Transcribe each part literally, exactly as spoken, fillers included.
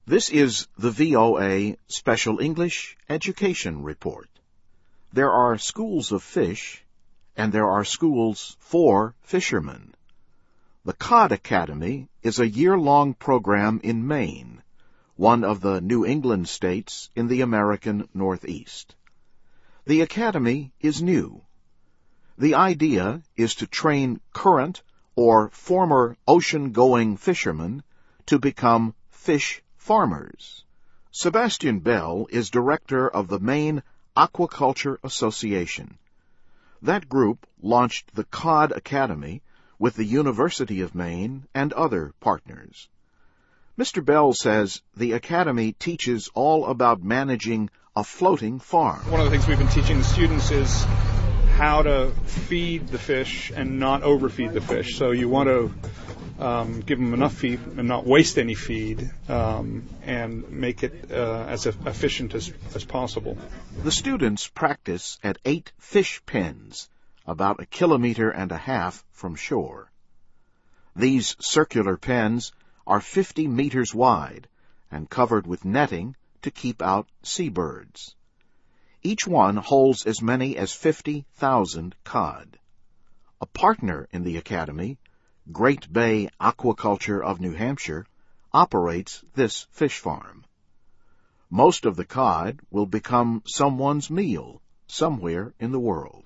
This is the V O A Special English Education Report. There are schools of fish, and there are schools for fishermen. The Cod Academy is a year-long program in Maine, one of the New England states in the American Northeast. The academy is new. The idea is to train current or former ocean-going fishermen to become fish farmers. Sebastian Bell is director of the Maine Aquaculture Association. That group launched the Cod Academy with the University of Maine and other partners. Mister Bell says the academy teaches all about managing a floating farm. One of the things we've been teaching the students is how to feed the fish and not overfeed the fish. So you want to um, give them enough feed and not waste any feed, um, and make it uh, as efficient as, as possible. The students practice at eight fish pens, about a kilometer and a half from shore. These circular pens are fifty meters wide and covered with netting to keep out seabirds. Each one holds as many as fifty thousand cod. A partner in the academy, Great Bay Aquaculture of New Hampshire, operates this fish farm. Most of the cod will become someone's meal somewhere in the world.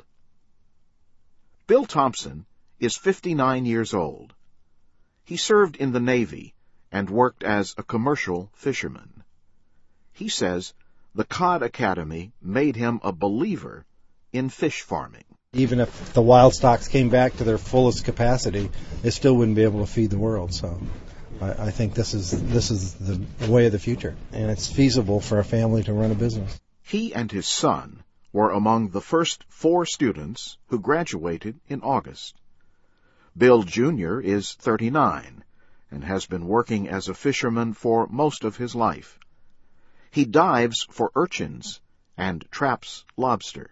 Bill Thompson is fifty-nine years old. He served in the Navy and worked as a commercial fisherman. He says the Cod Academy made him a believer in fish farming. Even if the wild stocks came back to their fullest capacity, they still wouldn't be able to feed the world. So I, I think this is this is the way of the future, and it's feasible for a family to run a business. He and his son were among the first four students who graduated in August. Bill Junior is thirty-nine and has been working as a fisherman for most of his life. He dives for urchins and traps lobster.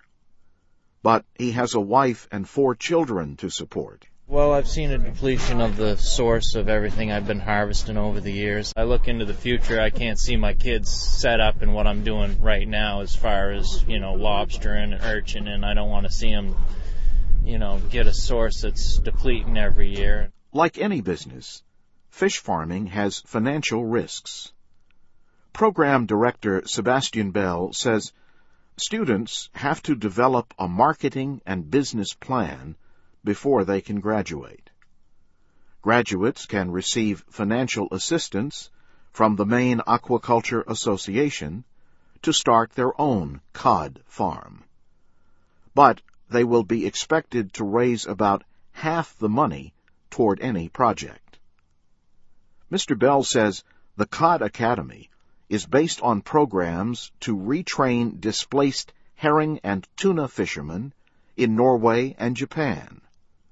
But he has a wife and four children to support. Well, I've seen a depletion of the source of everything I've been harvesting over the years. I look into the future. I can't see my kids set up in what I'm doing right now as far as, you know, lobster and urchin, and I don't want to see them, you know, get a source that's depleting every year. Like any business, fish farming has financial risks. Program Director Sebastian Bell says students have to develop a marketing and business plan before they can graduate. Graduates can receive financial assistance from the Maine Aquaculture Association to start their own cod farm. But they will be expected to raise about half the money toward any project. Mister Bell says the Cod Academy is based on programs to retrain displaced herring and tuna fishermen in Norway and Japan.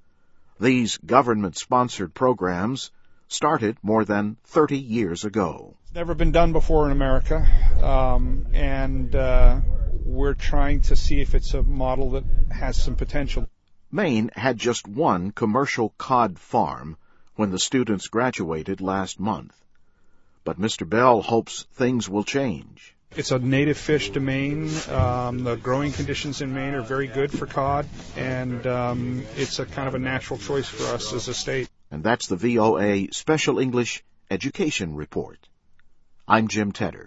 These government-sponsored programs started more than thirty years ago. It's never been done before in America, um, and uh, we're trying to see if it's a model that has some potential. Maine had just one commercial cod farm when the students graduated last month. But Mister Bell hopes things will change. It's a native fish to Maine. Um, the growing conditions in Maine are very good for cod, and um, it's a kind of a natural choice for us as a state. And that's the V O A Special English Education Report. I'm Jim Tedder.